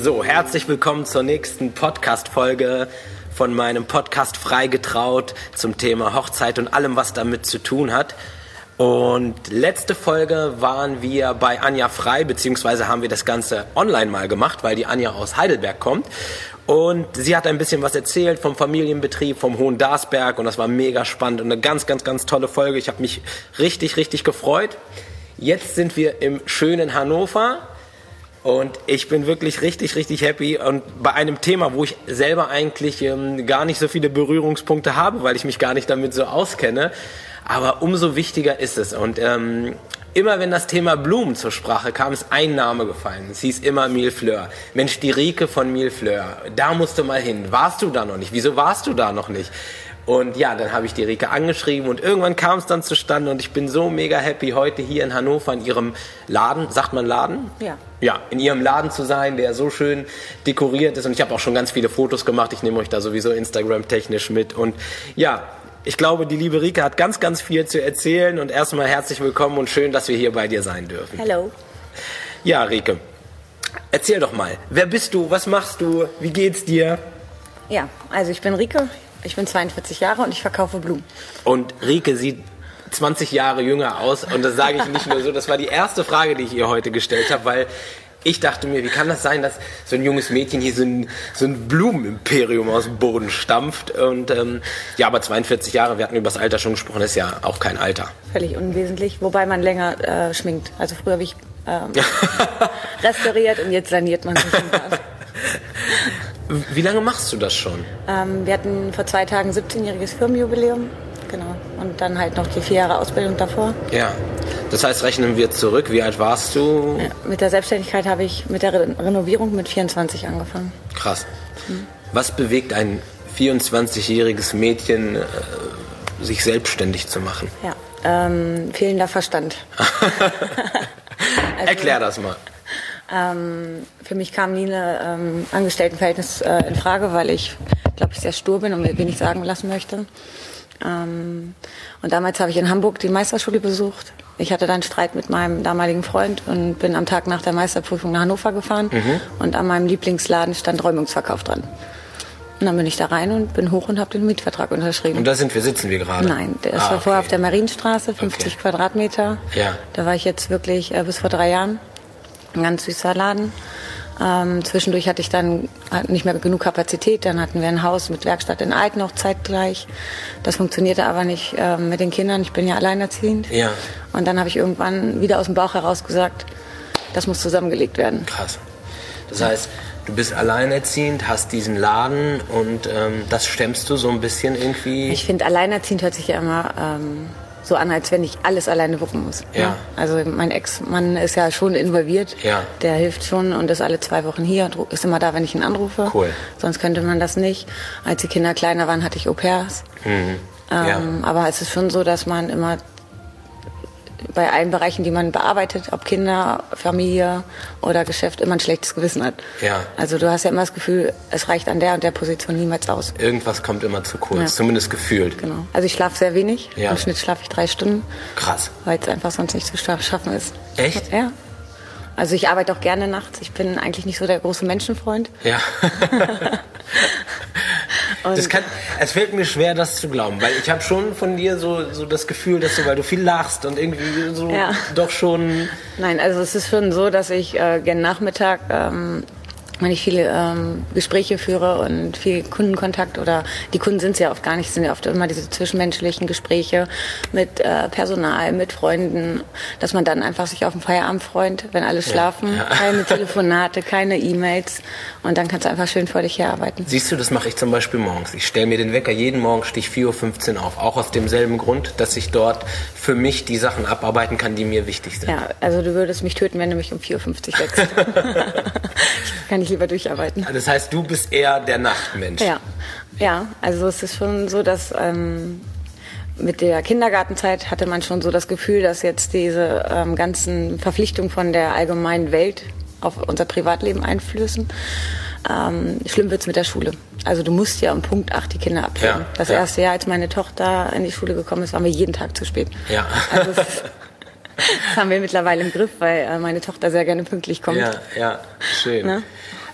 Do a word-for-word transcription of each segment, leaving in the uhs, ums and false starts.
So, herzlich willkommen zur nächsten Podcast-Folge von meinem Podcast Freigetraut zum Thema Hochzeit und allem, was damit zu tun hat. Und letzte Folge waren wir bei Anja Frei, beziehungsweise haben wir das Ganze online mal gemacht, weil die Anja aus Heidelberg kommt. Und sie hat ein bisschen was erzählt vom Familienbetrieb, vom Hohendarsberg, und das war mega spannend und eine ganz, ganz, ganz tolle Folge. Ich habe mich richtig, richtig gefreut. Jetzt sind wir im schönen Hannover. Und ich bin wirklich richtig, richtig happy und bei einem Thema, wo ich selber eigentlich ähm, gar nicht so viele Berührungspunkte habe, weil ich mich gar nicht damit so auskenne. Aber umso wichtiger ist es. Und ähm, immer wenn das Thema Blumen zur Sprache kam, ist ein Name gefallen. Es hieß immer Millefleur. Mensch, die Rike von Millefleur, da musst du mal hin. Warst du da noch nicht? Wieso warst du da noch nicht? Und ja, dann habe ich die Rike angeschrieben und irgendwann kam es dann zustande und ich bin so mega happy, heute hier in Hannover in ihrem Laden, sagt man Laden? Ja. Ja, in ihrem Laden zu sein, der so schön dekoriert ist, und ich habe auch schon ganz viele Fotos gemacht, ich nehme euch da sowieso Instagram-technisch mit, und ja, ich glaube, die liebe Rike hat ganz, ganz viel zu erzählen, und erstmal herzlich willkommen und schön, dass wir hier bei dir sein dürfen. Hallo. Ja, Rike, erzähl doch mal, wer bist du, was machst du, wie geht's dir? Ja, also ich bin Rike. Ich bin zweiundvierzig Jahre und ich verkaufe Blumen. Und Rike sieht zwanzig Jahre jünger aus, und das sage ich nicht nur so, das war die erste Frage, die ich ihr heute gestellt habe, weil ich dachte mir, wie kann das sein, dass so ein junges Mädchen hier so ein, so ein Blumenimperium aus dem Boden stampft, und ähm, ja, aber zweiundvierzig Jahre, wir hatten über das Alter schon gesprochen, das ist ja auch kein Alter. Völlig unwesentlich, wobei man länger äh, schminkt. Also früher habe ich ähm, restauriert und jetzt saniert man sich im Bad. Wie lange machst du das schon? Ähm, wir hatten vor zwei Tagen siebzehnjähriges Firmenjubiläum, genau. Und dann halt noch die vier Jahre Ausbildung davor. Ja, das heißt, rechnen wir zurück. Wie alt warst du? Ja, mit der Selbstständigkeit habe ich mit der Re- Renovierung mit vierundzwanzig angefangen. Krass. Mhm. Was bewegt ein vierundzwanzigjähriges Mädchen, äh, sich selbstständig zu machen? Ja, ähm, fehlender Verstand. Also, erklär das mal. Ähm, für mich kam nie ein ähm, Angestelltenverhältnis äh, in Frage, weil ich, glaube ich, sehr stur bin und mir wenig sagen lassen möchte. Ähm, und damals habe ich in Hamburg die Meisterschule besucht. Ich hatte dann Streit mit meinem damaligen Freund und bin am Tag nach der Meisterprüfung nach Hannover gefahren. Mhm. Und an meinem Lieblingsladen stand Räumungsverkauf dran. Und dann bin ich da rein und bin hoch und habe den Mietvertrag unterschrieben. Und da sind wir, sitzen wir gerade? Nein, das ah, war okay. vorher auf der Marienstraße, fünfzig okay. Quadratmeter. Ja. Da war ich jetzt wirklich äh, bis vor drei Jahren. Ein ganz süßer Laden. Ähm, zwischendurch hatte ich dann nicht mehr genug Kapazität. Dann hatten wir ein Haus mit Werkstatt in Alt noch zeitgleich. Das funktionierte aber nicht äh, mit den Kindern. Ich bin ja alleinerziehend. Ja. Und dann habe ich irgendwann wieder aus dem Bauch heraus gesagt, das muss zusammengelegt werden. Krass. Das heißt, du bist alleinerziehend, hast diesen Laden und ähm, das stemmst du so ein bisschen irgendwie? Ich finde, alleinerziehend hört sich ja immer ähm, so an, als wenn ich alles alleine wuppen muss. Ja. Ja. Also mein Ex-Mann ist ja schon involviert. Ja. Der hilft schon und ist alle zwei Wochen hier und ist immer da, wenn ich ihn anrufe. Cool. Sonst könnte man das nicht. Als die Kinder kleiner waren, hatte ich Au-pairs. Mhm. Ähm, Ja. Aber es ist schon so, dass man immer bei allen Bereichen, die man bearbeitet, ob Kinder, Familie oder Geschäft, immer ein schlechtes Gewissen hat. Ja. Also du hast ja immer das Gefühl, es reicht an der und der Position niemals aus. Irgendwas kommt immer zu kurz, Ja. zumindest gefühlt. Genau. Also ich schlafe sehr wenig. Ja. Im Schnitt schlafe ich drei Stunden. Krass. Weil es einfach sonst nicht zu schaffen ist. Echt? Ja. Also ich arbeite auch gerne nachts. Ich bin eigentlich nicht so der große Menschenfreund. Ja. Das kann, es fällt mir schwer, das zu glauben, weil ich habe schon von dir so, so das Gefühl, dass du, weil du viel lachst und irgendwie so Ja. doch schon... Nein, also es ist schon so, dass ich äh, gern Nachmittag, ähm, wenn ich viele ähm, Gespräche führe und viel Kundenkontakt, oder die Kunden sind es ja oft gar nicht, es sind ja oft immer diese zwischenmenschlichen Gespräche mit äh, Personal, mit Freunden, dass man dann einfach sich auf den Feierabend freut, wenn alle schlafen, Ja. keine Telefonate, keine E-Mails, und dann kannst du einfach schön vor dich herarbeiten. Siehst du, das mache ich zum Beispiel morgens. Ich stelle mir den Wecker jeden Morgen, stehe ich vier Uhr fünfzehn auf, auch aus demselben Grund, dass ich dort für mich die Sachen abarbeiten kann, die mir wichtig sind. Ja, also du würdest mich töten, wenn du mich um vier Uhr fünfzig wächst. Kann ich lieber durcharbeiten. Das heißt, du bist eher der Nachtmensch. Ja, ja, also es ist schon so, dass ähm, mit der Kindergartenzeit hatte man schon so das Gefühl, dass jetzt diese ähm, ganzen Verpflichtungen von der allgemeinen Welt auf unser Privatleben einflößen. Ähm, schlimm wird's mit der Schule. Also du musst ja um Punkt acht die Kinder abgeben. Ja, das ja. erste Jahr, als meine Tochter in die Schule gekommen ist, waren wir jeden Tag zu spät. Ja. Also es ist, das haben wir mittlerweile im Griff, weil äh, meine Tochter sehr gerne pünktlich kommt. Ja, ja, schön. Ne?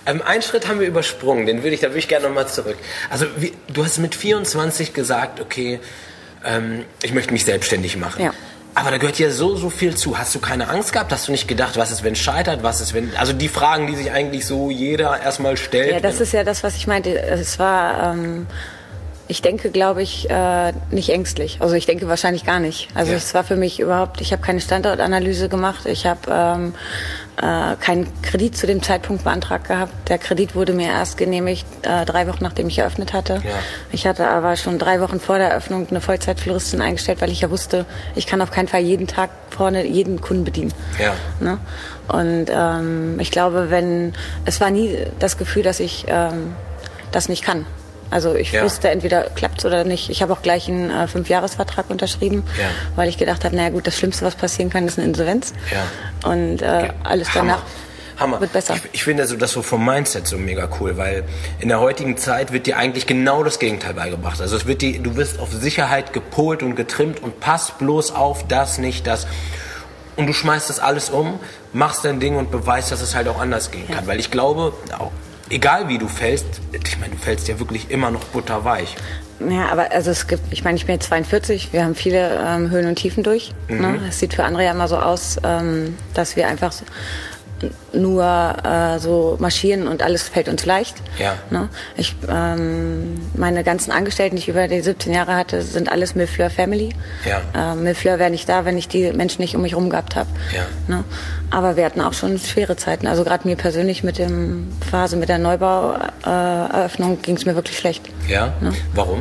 Ähm, einen Schritt haben wir übersprungen, den würde ich, da würde ich gerne nochmal zurück. Also wie, du hast mit vierundzwanzig gesagt, okay, ähm, ich möchte mich selbstständig machen. Ja. Aber da gehört ja so, so viel zu. Hast du keine Angst gehabt? Hast du nicht gedacht, was ist, wenn es scheitert? Was ist, wenn... Also die Fragen, die sich eigentlich so jeder erstmal stellt. Ja, das ist ja das, was ich meinte. Es war... Ähm Ich denke, glaube ich, äh, nicht ängstlich. Also ich denke wahrscheinlich gar nicht. Also ja. es war für mich überhaupt, ich habe keine Standortanalyse gemacht. Ich habe ähm, äh, keinen Kredit zu dem Zeitpunkt beantragt gehabt. Der Kredit wurde mir erst genehmigt, äh, drei Wochen nachdem ich eröffnet hatte. Ja. Ich hatte aber schon drei Wochen vor der Eröffnung eine Vollzeitfloristin eingestellt, weil ich ja wusste, ich kann auf keinen Fall jeden Tag vorne jeden Kunden bedienen. Ja. Ne? Und ähm, ich glaube, wenn, es war nie das Gefühl, dass ich ähm, das nicht kann. Also ich ja. wusste, entweder klappt's oder nicht. Ich habe auch gleich einen äh, Fünfjahresvertrag unterschrieben, ja. weil ich gedacht habe, naja gut, das Schlimmste, was passieren kann, ist eine Insolvenz. Ja. Und äh, okay. alles danach Hammer. wird besser. Ich, ich finde so, das so vom Mindset so mega cool, weil in der heutigen Zeit wird dir eigentlich genau das Gegenteil beigebracht. Also es wird die, du wirst auf Sicherheit gepolt und getrimmt und pass bloß auf das, nicht das. Und du schmeißt das alles um, machst dein Ding und beweist, dass es halt auch anders gehen ja. kann. Weil ich glaube, auch egal wie du fällst, ich meine, du fällst ja wirklich immer noch butterweich. Ja, aber also es gibt, ich meine, ich bin jetzt zweiundvierzig, wir haben viele ähm, Höhen und Tiefen durch. Mhm. Ne? Es sieht für andere ja immer so aus, ähm, dass wir einfach so, nur äh, so marschieren und alles fällt uns leicht. Ja. Ne? Ich, ähm, meine ganzen Angestellten, die ich über die siebzehn Jahre hatte, sind alles Millefleur Family. Ja. Äh, Millefleur wäre nicht da, wenn ich die Menschen nicht um mich rum gehabt habe. Ja. Ne? Aber wir hatten auch schon schwere Zeiten. Also gerade mir persönlich mit dem Phase, mit der Neubaueröffnung äh, ging es mir wirklich schlecht. Ja? Ne? Warum?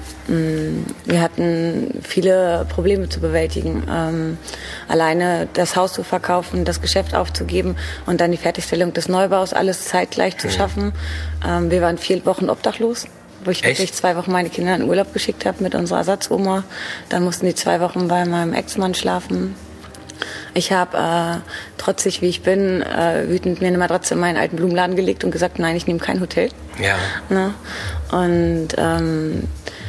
Wir hatten viele Probleme zu bewältigen. Ähm, alleine das Haus zu verkaufen, das Geschäft aufzugeben und dann die Fertigstellung des Neubaus, alles zeitgleich zu mhm. schaffen. Ähm, wir waren vier Wochen obdachlos, wo ich Echt? wirklich zwei Wochen meine Kinder in Urlaub geschickt habe mit unserer Ersatzoma. Dann mussten die zwei Wochen bei meinem Ex-Mann schlafen. Ich habe, äh, trotzig wie ich bin, äh, wütend mir eine Matratze in meinen alten Blumenladen gelegt und gesagt, nein, ich nehme kein Hotel. Ja. Ne? Und ähm,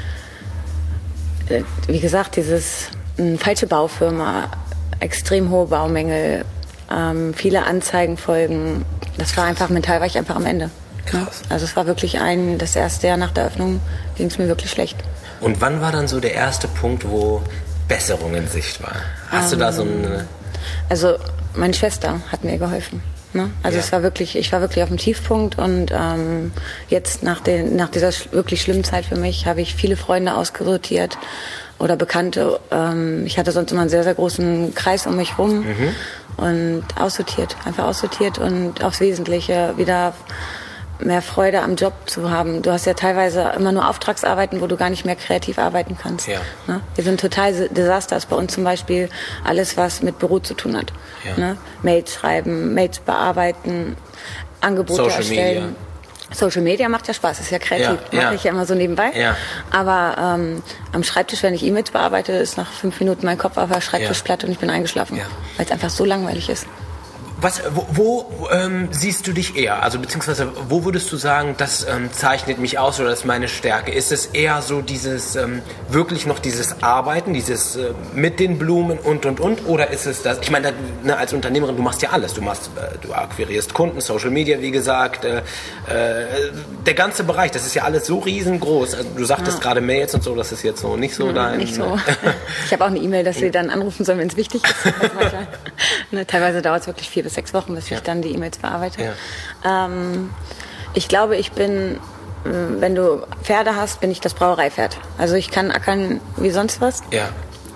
wie gesagt, dieses äh, falsche Baufirma, extrem hohe Baumängel, ähm, viele Anzeigenfolgen, das war einfach, mental war ich einfach am Ende. Krass. Also es war wirklich ein, das erste Jahr nach der Öffnung ging es mir wirklich schlecht. Und wann war dann so der erste Punkt, wo Besserung in Sicht war? Hast ähm, du da so eine... Also meine Schwester hat mir geholfen. Ne? Also ja. es war wirklich, ich war wirklich auf dem Tiefpunkt und ähm, jetzt nach, den, nach dieser sch- wirklich schlimmen Zeit für mich habe ich viele Freunde ausgesortiert oder Bekannte. Ähm, ich hatte sonst immer einen sehr, sehr großen Kreis um mich rum mhm. und aussortiert, einfach aussortiert und aufs Wesentliche wieder mehr Freude am Job zu haben. Du hast ja teilweise immer nur Auftragsarbeiten, wo du gar nicht mehr kreativ arbeiten kannst. Ja. Ne? Wir sind total Desaster. Ist bei uns zum Beispiel alles, was mit Büro zu tun hat. Ja. Ne? Mails schreiben, Mails bearbeiten, Angebote Social erstellen. Media. Social Media macht ja Spaß, ist ja kreativ, ja, mache ja. ich ja immer so nebenbei. Ja. Aber ähm, am Schreibtisch, wenn ich E-Mails bearbeite, ist nach fünf Minuten mein Kopf auf der Schreibtischplatte ja. und ich bin eingeschlafen, ja. weil es einfach so langweilig ist. Was, wo wo ähm, siehst du dich eher? Also beziehungsweise wo würdest du sagen, das ähm, zeichnet mich aus oder das ist meine Stärke? Ist es eher so dieses, ähm, wirklich noch dieses Arbeiten, dieses äh, mit den Blumen und und und? Oder ist es das, ich meine, ne, als Unternehmerin, du machst ja alles. Du machst, äh, du akquirierst Kunden, Social Media, wie gesagt, äh, äh, der ganze Bereich, das ist ja alles so riesengroß. Also, du sagtest ja. gerade Mails und so, das ist jetzt so nicht so ja, dein... Nicht so. Ich habe auch eine E-Mail, dass sie dann anrufen sollen, wenn es wichtig ist. Also ne, teilweise dauert es wirklich vier bis sechs Wochen, bis ja. ich dann die E-Mails bearbeite. Ja. Ähm, ich glaube, ich bin, wenn du Pferde hast, bin ich das Brauereipferd. Also ich kann ackern wie sonst was. Ja.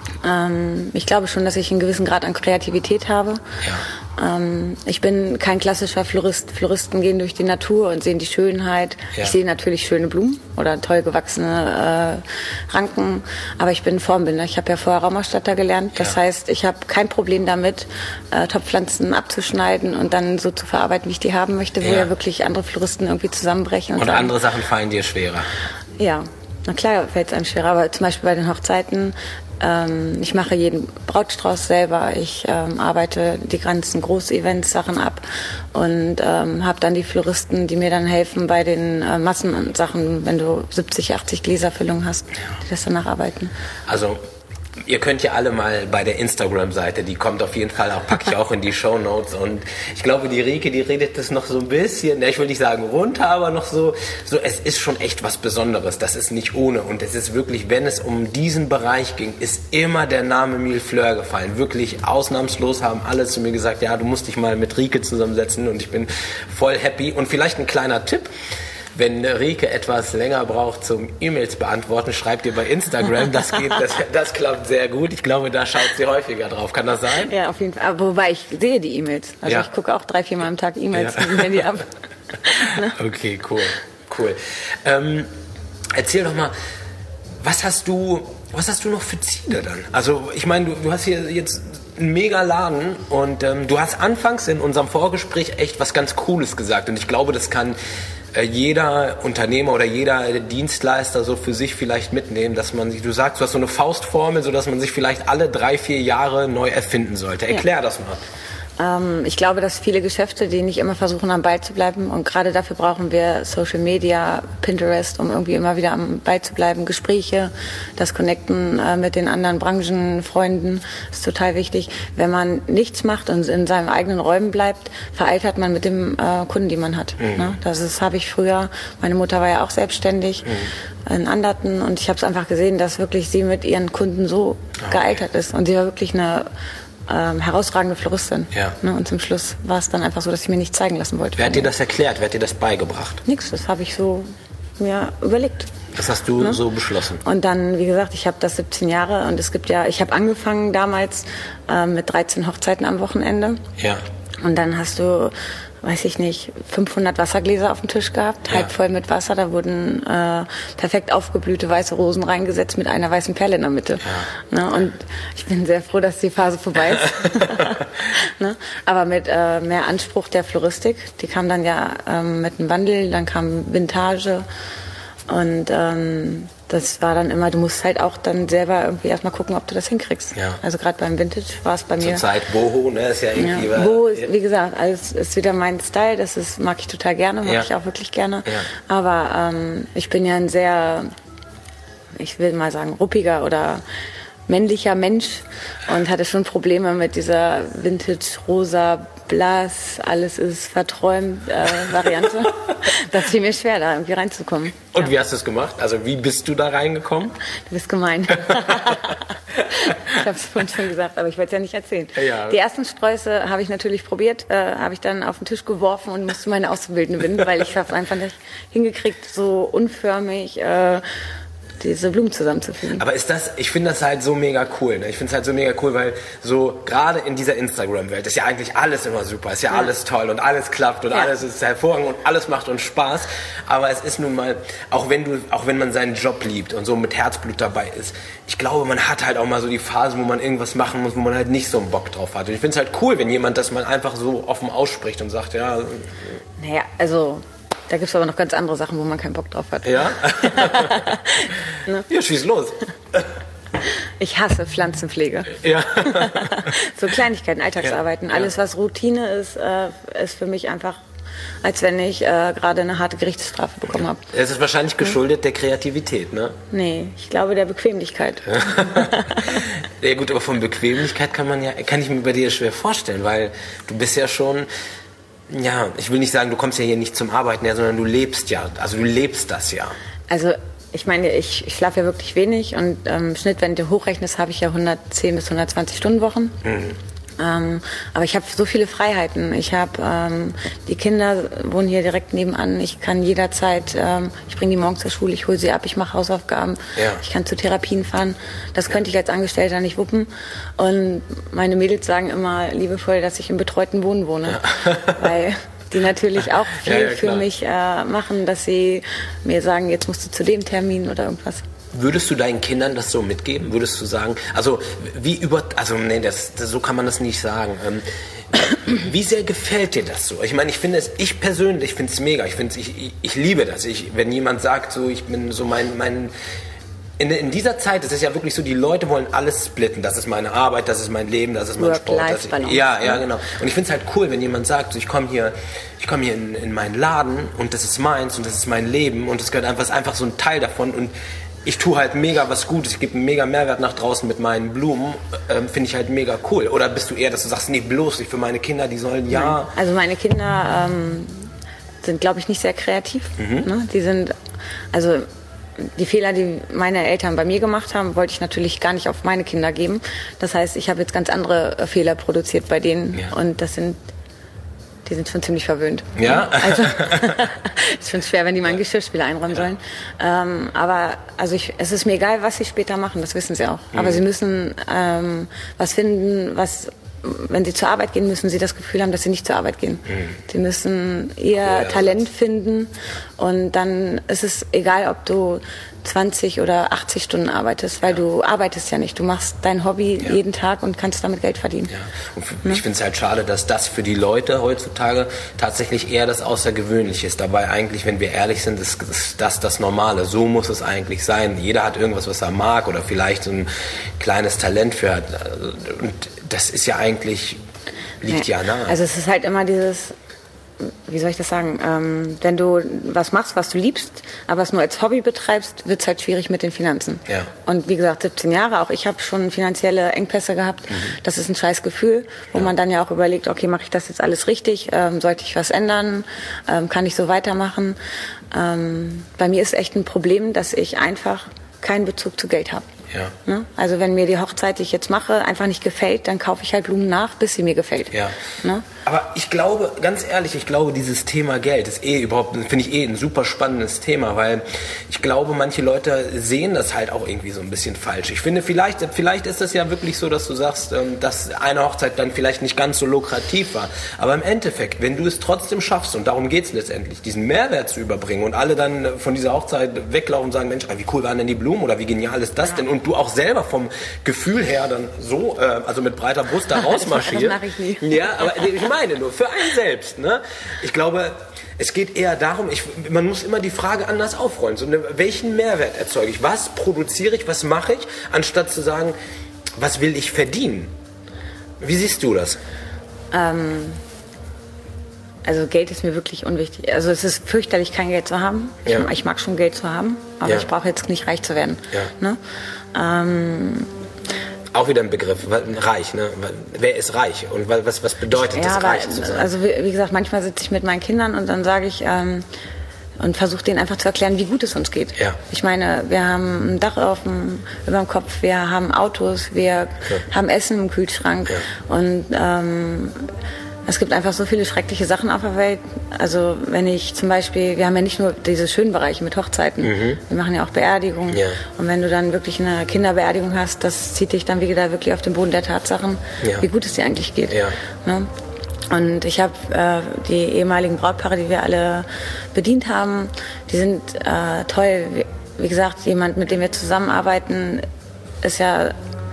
Ähm, ich glaube schon, dass ich einen gewissen Grad an Kreativität habe. Ja. Ähm, ich bin kein klassischer Florist. Floristen gehen durch die Natur und sehen die Schönheit. Ja. Ich sehe natürlich schöne Blumen oder toll gewachsene äh, Ranken, aber ich bin Formbinder. Ich habe ja vorher Raumausstatter gelernt. Das ja. heißt, ich habe kein Problem damit, äh, Topfpflanzen abzuschneiden und dann so zu verarbeiten, wie ich die haben möchte, wo ja, ja wirklich andere Floristen irgendwie zusammenbrechen. Und, und sagen, andere Sachen fallen dir schwerer. Ja, na klar fällt es einem schwerer, aber zum Beispiel bei den Hochzeiten, ähm, ich mache jeden Brautstrauß selber, ich ähm, arbeite die ganzen Groß-Events Sachen ab und ähm, habe dann die Floristen, die mir dann helfen bei den äh, Massensachen, wenn du siebzig, achtzig Gläserfüllungen hast, die das dann nacharbeiten. Also Ihr könnt ja alle mal bei der Instagram-Seite, die kommt auf jeden Fall auch, packe ich auch in die Shownotes. Und ich glaube, die Rike, die redet das noch so ein bisschen, ich will nicht sagen runter, aber noch so, so, es ist schon echt was Besonderes. Das ist nicht ohne. Und es ist wirklich, wenn es um diesen Bereich ging, ist immer der Name Mille Fleur gefallen. Wirklich ausnahmslos haben alle zu mir gesagt, ja, du musst dich mal mit Rike zusammensetzen, und ich bin voll happy. Und vielleicht ein kleiner Tipp. Wenn Rike etwas länger braucht zum E-Mails beantworten, schreibt ihr bei Instagram. Das geht, das, das klappt sehr gut. Ich glaube, da schaut sie häufiger drauf. Kann das sein? Ja, auf jeden Fall. Aber wobei ich sehe die E-Mails. Also ja. Ich gucke auch drei, vier Mal am Tag E-Mails ja. mit dem Handy ab. Ne? Okay, cool, cool. Ähm, erzähl doch mal, was hast du, was hast du noch für Ziele dann? Also ich meine, du, du hast hier jetzt einen mega Laden, und ähm, du hast anfangs in unserem Vorgespräch echt was ganz Cooles gesagt, und ich glaube, das kann jeder Unternehmer oder jeder Dienstleister so für sich vielleicht mitnehmen, dass man sich, du sagst, du hast so eine Faustformel, so dass man sich vielleicht alle drei, vier Jahre neu erfinden sollte. Erklär ja. das mal. Ähm, ich glaube, dass viele Geschäfte, die nicht immer versuchen, am Ball zu bleiben, und gerade dafür brauchen wir Social Media, Pinterest, um irgendwie immer wieder am Ball zu bleiben. Gespräche, das Connecten äh, mit den anderen Branchenfreunden ist total wichtig. Wenn man nichts macht und in seinen eigenen Räumen bleibt, veraltert man mit dem äh, Kunden, die man hat. Mhm. Ne? Das ist, habe ich früher, meine Mutter war ja auch selbstständig mhm. in Anderten, und ich habe es einfach gesehen, dass wirklich sie mit ihren Kunden so okay. gealtert ist, und sie war wirklich eine Ähm, herausragende Floristin. Ja. Ne, und zum Schluss war es dann einfach so, dass ich mir nicht zeigen lassen wollte. Wer hat dir das erklärt? Wer hat dir das beigebracht? Nix, das habe ich so mir überlegt. Das hast du ne? so beschlossen? Und dann, wie gesagt, ich habe das siebzehn Jahre, und es gibt ja, ich habe angefangen damals äh, mit dreizehn Hochzeiten am Wochenende. Ja. Und dann hast du, weiß ich nicht, fünfhundert Wassergläser auf dem Tisch gehabt, ja. halb voll mit Wasser. Da wurden äh, perfekt aufgeblühte weiße Rosen reingesetzt mit einer weißen Perle in der Mitte. Ja. Ne? Und ich bin sehr froh, dass die Phase vorbei ist. Ne? Aber mit äh, mehr Anspruch der Floristik. Die kam dann ja ähm, mit einem Wandel, dann kam Vintage. Und ähm, das war dann immer, du musst halt auch dann selber irgendwie erstmal gucken, ob du das hinkriegst. Ja. Also gerade beim Vintage war es bei mir. Zur Zeit Boho, ne, ist ja irgendwie... Ja. Boho ist, wie gesagt, alles ist wieder mein Style, das ist, mag ich total gerne, mag ja. ich auch wirklich gerne. Ja. Aber ähm, ich bin ja ein sehr, ich will mal sagen, ruppiger oder männlicher Mensch und hatte schon Probleme mit dieser Vintage, rosa, blass, alles ist verträumt äh, Variante. Das fiel mir schwer, da irgendwie reinzukommen. Und ja. wie hast du es gemacht? Also wie bist du da reingekommen? Du bist gemein. Ich habe es vorhin schon gesagt, aber ich wollte es ja nicht erzählen. Ja. Die ersten Sträuße habe ich natürlich probiert, äh, habe ich dann auf den Tisch geworfen und musste meine Auszubildende binden, weil ich habe es einfach nicht hingekriegt, so unförmig äh, diese Blumen zusammenzufügen. Aber ist das, ich finde das halt so mega cool. Ne? Ich finde es halt so mega cool, weil so gerade in dieser Instagram-Welt ist ja eigentlich alles immer super, ist ja, ja. alles toll und alles klappt und ja. alles ist hervorragend und alles macht uns Spaß. Aber es ist nun mal, auch wenn du, auch wenn man seinen Job liebt und so mit Herzblut dabei ist, ich glaube, man hat halt auch mal so die Phase, wo man irgendwas machen muss, wo man halt nicht so einen Bock drauf hat. Und ich finde es halt cool, wenn jemand das mal einfach so offen ausspricht und sagt, ja. Naja, also da gibt es aber noch ganz andere Sachen, wo man keinen Bock drauf hat. Ja? Ne? Ja, schieß los. Ich hasse Pflanzenpflege. Ja. So Kleinigkeiten, Alltagsarbeiten. Ja. Alles, was Routine ist, äh, ist für mich einfach, als wenn ich äh, gerade eine harte Gerichtsstrafe bekommen habe. Es ist wahrscheinlich geschuldet der Kreativität, ne? Nee, ich glaube der Bequemlichkeit. Ja gut, aber von Bequemlichkeit kann man ja, kann ich mir bei dir schwer vorstellen, weil du bist ja schon... Ja, ich will nicht sagen, du kommst ja hier nicht zum Arbeiten her, sondern du lebst ja, also du lebst das ja. Also ich meine, ich, ich schlafe ja wirklich wenig und ähm, im Schnitt, wenn du hochrechnest, habe ich ja hundertzehn bis hundertzwanzig Stunden Wochen. Mhm. Ähm, aber ich habe so viele Freiheiten. Ich habe ähm, die Kinder wohnen hier direkt nebenan. Ich kann jederzeit, ähm, ich bringe die morgens zur Schule, ich hole sie ab, ich mache Hausaufgaben, ja. Ich kann zu Therapien fahren. Das könnte ich als Angestellter nicht wuppen. Und meine Mädels sagen immer liebevoll, dass ich im betreuten Wohnen wohne, ja. Weil die natürlich auch viel ja, ja, für mich äh, machen, dass sie mir sagen, jetzt musst du zu dem Termin oder irgendwas. Würdest du deinen Kindern das so mitgeben? Würdest du sagen, also wie über, also nee, das, das, so kann man das nicht sagen. Ähm, wie sehr gefällt dir das so? Ich meine, ich finde es, ich persönlich finde es mega. Ich finde, ich, ich, ich liebe das. Ich, wenn jemand sagt, so, ich bin so mein, mein in, in dieser Zeit, es ist ja wirklich so, die Leute wollen alles splitten. Das ist meine Arbeit, das ist mein Leben, das ist mein Sport. Das ist, ja, ja, genau. Und ich finde es halt cool, wenn jemand sagt, so, ich komme hier, ich komme hier in, in meinen Laden und das ist meins und das ist mein Leben und das gehört einfach, ist einfach so ein Teil davon und ich tue halt mega was Gutes, ich gebe einen mega Mehrwert nach draußen mit meinen Blumen, ähm, finde ich halt mega cool. Oder bist du eher, dass du sagst, nee, bloß nicht für meine Kinder, die sollen ja... Also meine Kinder ähm, sind, glaube ich, nicht sehr kreativ. Mhm. Ne? Die sind, also die Fehler, die meine Eltern bei mir gemacht haben, wollte ich natürlich gar nicht auf meine Kinder geben. Das heißt, ich habe jetzt ganz andere Fehler produziert bei denen ja. und das sind... Die sind schon ziemlich verwöhnt. Ja? Also, ich finde es schwer, wenn die mal einen Geschirrspüler einräumen ja. sollen. Ähm, aber also ich, es ist mir egal, was sie später machen, das wissen sie auch. Mhm. Aber sie müssen ähm, was finden, was, wenn sie zur Arbeit gehen, müssen sie das Gefühl haben, dass sie nicht zur Arbeit gehen. Mhm. Sie müssen ihr ja, Talent finden und dann ist es egal, ob du zwanzig oder achtzig Stunden arbeitest, weil ja. du arbeitest ja nicht. Du machst dein Hobby ja. jeden Tag und kannst damit Geld verdienen. Ja. Und für, ja. ich finde es halt schade, dass das für die Leute heutzutage tatsächlich eher das Außergewöhnliche ist. Dabei eigentlich, wenn wir ehrlich sind, ist, ist das das Normale. So muss es eigentlich sein. Jeder hat irgendwas, was er mag oder vielleicht so ein kleines Talent für hat. Und das ist ja eigentlich, liegt ja, ja nahe. Also es ist halt immer dieses... Wie soll ich das sagen? Ähm, wenn du was machst, was du liebst, aber es nur als Hobby betreibst, wird es halt schwierig mit den Finanzen. Ja. Und wie gesagt, siebzehn Jahre, auch ich habe schon finanzielle Engpässe gehabt. Mhm. Das ist ein scheiß Gefühl, wo ja. man dann ja auch überlegt, okay, mache ich das jetzt alles richtig? Ähm, sollte ich was ändern? Ähm, kann ich so weitermachen? Ähm, bei mir ist echt ein Problem, dass ich einfach keinen Bezug zu Geld habe. Ja. Ne? Also wenn mir die Hochzeit, die ich jetzt mache, einfach nicht gefällt, dann kaufe ich halt Blumen nach, bis sie mir gefällt. Ja. Ne? Aber ich glaube, ganz ehrlich, ich glaube, dieses Thema Geld ist eh überhaupt, finde ich eh ein super spannendes Thema, weil ich glaube, manche Leute sehen das halt auch irgendwie so ein bisschen falsch. Ich finde, vielleicht, vielleicht ist es ja wirklich so, dass du sagst, dass eine Hochzeit dann vielleicht nicht ganz so lukrativ war. Aber im Endeffekt, wenn du es trotzdem schaffst, und darum geht es letztendlich, diesen Mehrwert zu überbringen und alle dann von dieser Hochzeit weglaufen und sagen, Mensch, wie cool waren denn die Blumen oder wie genial ist das denn? Und du auch selber vom Gefühl her dann so, äh, also mit breiter Brust da rausmarschierst. Das mache ich nie. Ja, aber ich meine nur, für einen selbst. Ne? Ich glaube, es geht eher darum, ich, man muss immer die Frage anders aufrollen. So, ne, welchen Mehrwert erzeuge ich? Was produziere ich? Was mache ich? Anstatt zu sagen, was will ich verdienen? Wie siehst du das? Ähm... Also Geld ist mir wirklich unwichtig. Also es ist fürchterlich, kein Geld zu haben. Ich, ja. ich mag schon Geld zu haben, aber ja. ich brauche jetzt nicht reich zu werden. Ja. Ne? Ähm, Auch wieder ein Begriff, reich. Ne? Wer ist reich und was, was bedeutet ja, das, aber, reich zu sein? Also wie gesagt, manchmal sitze ich mit meinen Kindern und dann sage ich... Ähm, und versuche denen einfach zu erklären, wie gut es uns geht. Ja. Ich meine, wir haben ein Dach auf dem, über dem Kopf, wir haben Autos, wir ja. haben Essen im Kühlschrank ja. und ähm, es gibt einfach so viele schreckliche Sachen auf der Welt. Also wenn ich zum Beispiel, wir haben ja nicht nur diese schönen Bereiche mit Hochzeiten, mhm. wir machen ja auch Beerdigungen. Ja. Und wenn du dann wirklich eine Kinderbeerdigung hast, das zieht dich dann wieder wirklich auf den Boden der Tatsachen, ja. wie gut es dir eigentlich geht. Ja. Ne? Und ich habe äh, die ehemaligen Brautpaare, die wir alle bedient haben, die sind äh, toll. Wie, wie gesagt, jemand, mit dem wir zusammenarbeiten, ist ja...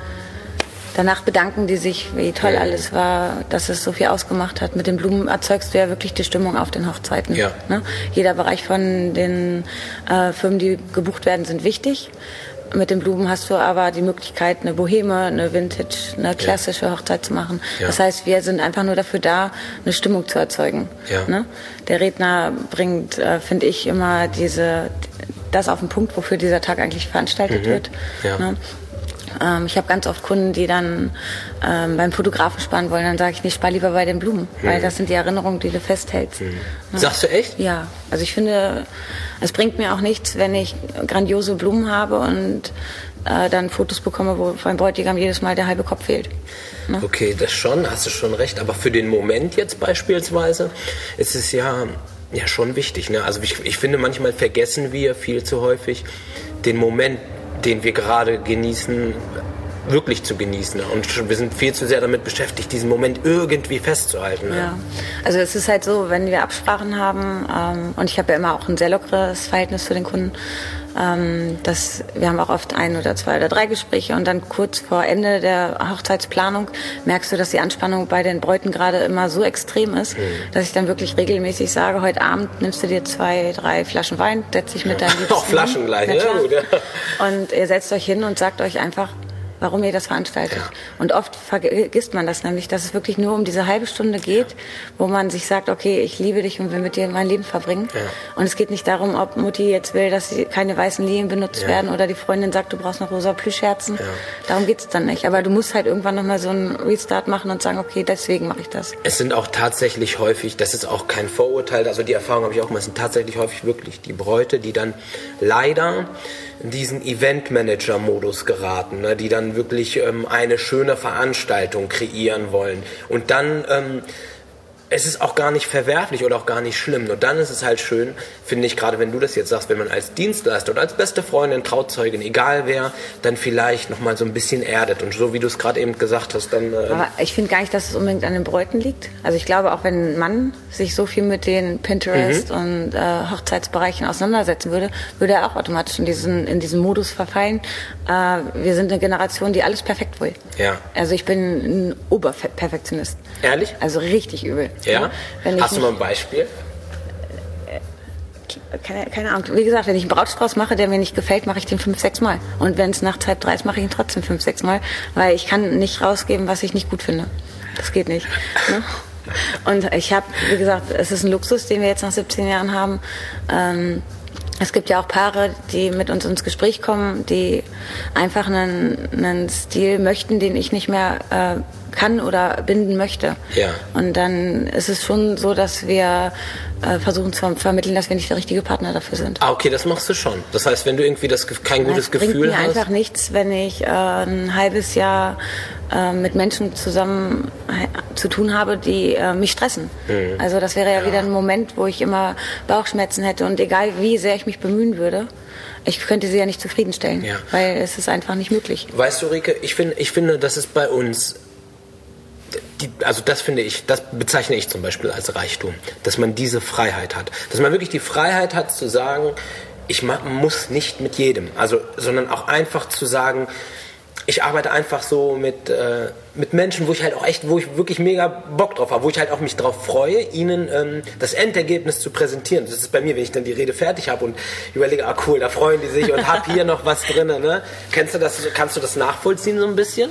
Danach bedanken die sich, wie toll alles war, dass es so viel ausgemacht hat. Mit den Blumen erzeugst du ja wirklich die Stimmung auf den Hochzeiten. Ja. Ne? Jeder Bereich von den äh, Firmen, die gebucht werden, sind wichtig. Mit den Blumen hast du aber die Möglichkeit, eine Boheme, eine Vintage, eine klassische Hochzeit zu machen. Ja. Das heißt, wir sind einfach nur dafür da, eine Stimmung zu erzeugen. Ja. Ne? Der Redner bringt, äh, finde ich, immer diese, das auf den Punkt, wofür dieser Tag eigentlich veranstaltet mhm. wird. Ja. Ne? Ich habe ganz oft Kunden, die dann ähm, beim Fotografen sparen wollen. Dann sage ich, nee, spar lieber bei den Blumen, mhm. weil das sind die Erinnerungen, die du festhältst. Mhm. Ja. Sagst du echt? Ja, also ich finde, es bringt mir auch nichts, wenn ich grandiose Blumen habe und äh, dann Fotos bekomme, wo beim Bräutigam jedes Mal der halbe Kopf fehlt. Ne? Okay, das schon, hast du schon recht. Aber für den Moment jetzt beispielsweise ist es ja, ja schon wichtig. Ne? Also ich, ich finde, manchmal vergessen wir viel zu häufig den Moment, den wir gerade genießen, wirklich zu genießen. Und wir sind viel zu sehr damit beschäftigt, diesen Moment irgendwie festzuhalten. Ne? Ja, also es ist halt so, wenn wir Absprachen haben, ähm, und ich habe ja immer auch ein sehr lockeres Verhältnis zu den Kunden, ähm, dass wir haben auch oft ein oder zwei oder drei Gespräche und dann kurz vor Ende der Hochzeitsplanung merkst du, dass die Anspannung bei den Bräuten gerade immer so extrem ist, mhm. dass ich dann wirklich regelmäßig sage, heute Abend nimmst du dir zwei, drei Flaschen Wein, setz dich mit deinem Liebsten auch Flaschen gleich, ja, gut, ja. Und ihr setzt euch hin und sagt euch einfach, warum ihr das veranstaltet. Ja. Und oft vergisst man das nämlich, dass es wirklich nur um diese halbe Stunde geht, ja. wo man sich sagt, okay, ich liebe dich und will mit dir mein Leben verbringen. Ja. Und es geht nicht darum, ob Mutti jetzt will, dass sie keine weißen Linien benutzt ja. werden oder die Freundin sagt, du brauchst noch rosa Plüschherzen. Ja. Darum geht es dann nicht. Aber du musst halt irgendwann nochmal so einen Restart machen und sagen, okay, deswegen mache ich das. Es sind auch tatsächlich häufig, das ist auch kein Vorurteil, also die Erfahrung habe ich auch gemacht, es sind tatsächlich häufig wirklich die Bräute, die dann leider in diesen Eventmanager-Modus geraten, ne, die dann wirklich ähm, eine schöne Veranstaltung kreieren wollen. Und dann, ähm, es ist auch gar nicht verwerflich oder auch gar nicht schlimm. Nur dann ist es halt schön, finde ich, gerade wenn du das jetzt sagst, wenn man als Dienstleister oder als beste Freundin, Trauzeugin, egal wer, dann vielleicht nochmal so ein bisschen erdet. Und so wie du es gerade eben gesagt hast, dann... Äh Aber ich finde gar nicht, dass es unbedingt an den Bräuten liegt. Also ich glaube, auch wenn ein Mann sich so viel mit den Pinterest mhm. und äh, Hochzeitsbereichen auseinandersetzen würde, würde er auch automatisch in diesen, in diesen Modus verfallen. Äh, wir sind eine Generation, die alles perfekt will. Ja. Also ich bin ein Oberperfektionist. Ehrlich? Also richtig übel. Ja? Wenn Hast du mal ein Beispiel? Keine, keine Ahnung. Wie gesagt, wenn ich einen Brautstrauß mache, der mir nicht gefällt, mache ich den fünf, sechs Mal. Und wenn es nachts halb drei ist, mache ich ihn trotzdem fünf, sechs Mal. Weil ich kann nicht rausgeben, was ich nicht gut finde. Das geht nicht. Ne? Und ich habe, wie gesagt, es ist ein Luxus, den wir jetzt nach siebzehn Jahren haben. Ähm, es gibt ja auch Paare, die mit uns ins Gespräch kommen, die einfach einen, einen Stil möchten, den ich nicht mehr äh, kann oder binden möchte. Ja. Und dann ist es schon so, dass wir äh, versuchen zu vermitteln, dass wir nicht der richtige Partner dafür sind. Ah, okay, das machst du schon. Das heißt, wenn du irgendwie das kein gutes Gefühl hast... Es bringt mir einfach nichts, wenn ich äh, ein halbes Jahr äh, mit Menschen zusammen äh, zu tun habe, die äh, mich stressen. Mhm. Also das wäre ja, ja wieder ein Moment, wo ich immer Bauchschmerzen hätte und egal wie sehr ich mich bemühen würde, ich könnte sie ja nicht zufriedenstellen, ja. weil es ist einfach nicht möglich. Weißt du, Rike, ich, find, ich finde, das ist bei uns... Die, also das finde ich, das bezeichne ich zum Beispiel als Reichtum, dass man diese Freiheit hat, dass man wirklich die Freiheit hat zu sagen, ich muss nicht mit jedem, also sondern auch einfach zu sagen, ich arbeite einfach so mit äh, mit Menschen, wo ich halt auch echt, wo ich wirklich mega Bock drauf habe, wo ich halt auch mich drauf freue, ihnen ähm, das Endergebnis zu präsentieren. Das ist bei mir, wenn ich dann die Rede fertig habe und überlege, ah cool, da freuen die sich und hab hier noch was drin, ne? Kennst du das? Kannst du das nachvollziehen so ein bisschen?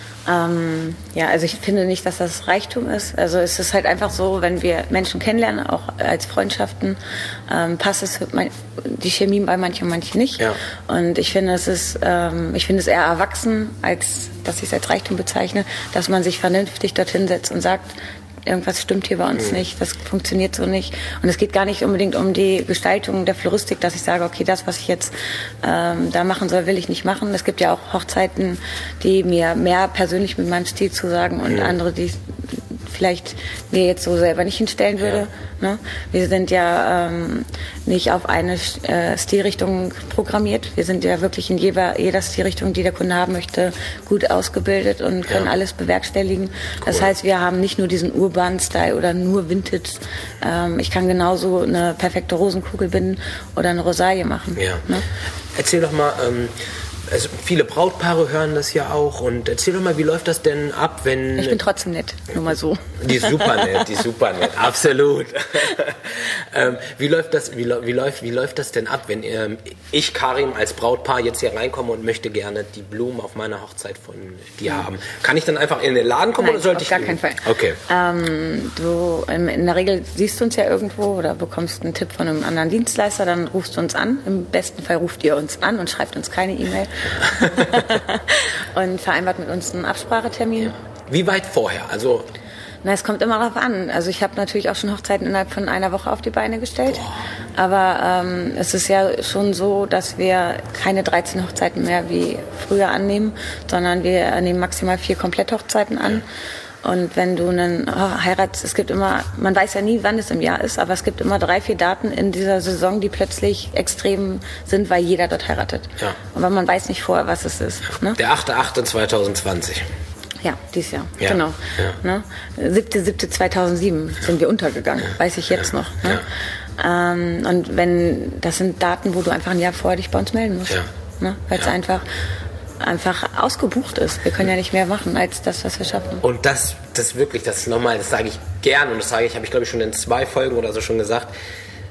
Ähm, ja, also ich finde nicht, dass das Reichtum ist. Also es ist halt einfach so, wenn wir Menschen kennenlernen, auch als Freundschaften, ähm, passt es mein, die Chemie bei manchen und manchen nicht. Ja. Und ich finde, es ist, ähm, ich finde es eher erwachsen, als dass ich es als Reichtum bezeichne, dass man sich vernünftig dorthin setzt und sagt, irgendwas stimmt hier bei uns mhm. nicht, das funktioniert so nicht. Und es geht gar nicht unbedingt um die Gestaltung der Floristik, dass ich sage, okay, das, was ich jetzt ähm, da machen soll, will ich nicht machen. Es gibt ja auch Hochzeiten, die mir mehr persönlich mit meinem Stil zusagen und mhm. andere, die vielleicht mir jetzt so selber nicht hinstellen würde. Ja. Ne? Wir sind ja ähm, nicht auf eine äh, Stilrichtung programmiert. Wir sind ja wirklich in jeder, jeder Stilrichtung, die der Kunde haben möchte, gut ausgebildet und können ja. alles bewerkstelligen. Cool. Das heißt, wir haben nicht nur diesen urbanen Style oder nur Vintage. Ähm, ich kann genauso eine perfekte Rosenkugel binden oder eine Rosalie machen. Ja. Ne? Erzähl doch mal... Ähm Also viele Brautpaare hören das ja auch und erzähl doch mal, wie läuft das denn ab, wenn... Ich bin trotzdem nett, nur mal so. Die ist super nett, die ist super nett, absolut. ähm, wie läuft das, wie, wie, läuft, wie läuft das denn ab, wenn ähm, ich, Karim, als Brautpaar jetzt hier reinkomme und möchte gerne die Blumen auf meiner Hochzeit von dir ja. haben? Kann ich dann einfach in den Laden kommen? Nein, oder sollte auf ich... gar keinen Fall. Okay. Ähm, du, in, in der Regel siehst du uns ja irgendwo oder bekommst einen Tipp von einem anderen Dienstleister, dann rufst du uns an. Im besten Fall ruft ihr uns an und schreibt uns keine E-Mail. Und vereinbart mit uns einen Absprachetermin. Ja. Wie weit vorher? Also Na, es kommt immer darauf an. Also ich habe natürlich auch schon Hochzeiten innerhalb von einer Woche auf die Beine gestellt. Boah. Aber ähm, es ist ja schon so, dass wir keine dreizehn Hochzeiten mehr wie früher annehmen, sondern wir nehmen maximal vier Kompletthochzeiten an. Ja. Und wenn du einen oh, heiratst, es gibt immer, man weiß ja nie, wann es im Jahr ist, aber es gibt immer drei, vier Daten in dieser Saison, die plötzlich extrem sind, weil jeder dort heiratet. Ja. Aber man weiß nicht vorher, was es ist. Ne? Der achte achte zweitausendzwanzig. Ja, dieses Jahr, ja. genau. Ja. Ne? siebter siebter zweitausendsieben ja. sind wir untergegangen, ja. weiß ich jetzt ja. noch. Ne? Ja. Ähm, und wenn, das sind Daten, wo du einfach ein Jahr vorher dich bei uns melden musst. Ja. Ne? Weil es ja. einfach... einfach ausgebucht ist. Wir können ja nicht mehr machen als das, was wir schaffen. Und das, das wirklich, das ist nochmal, das sage ich gern und das sage ich, habe ich glaube ich schon in zwei Folgen oder so schon gesagt,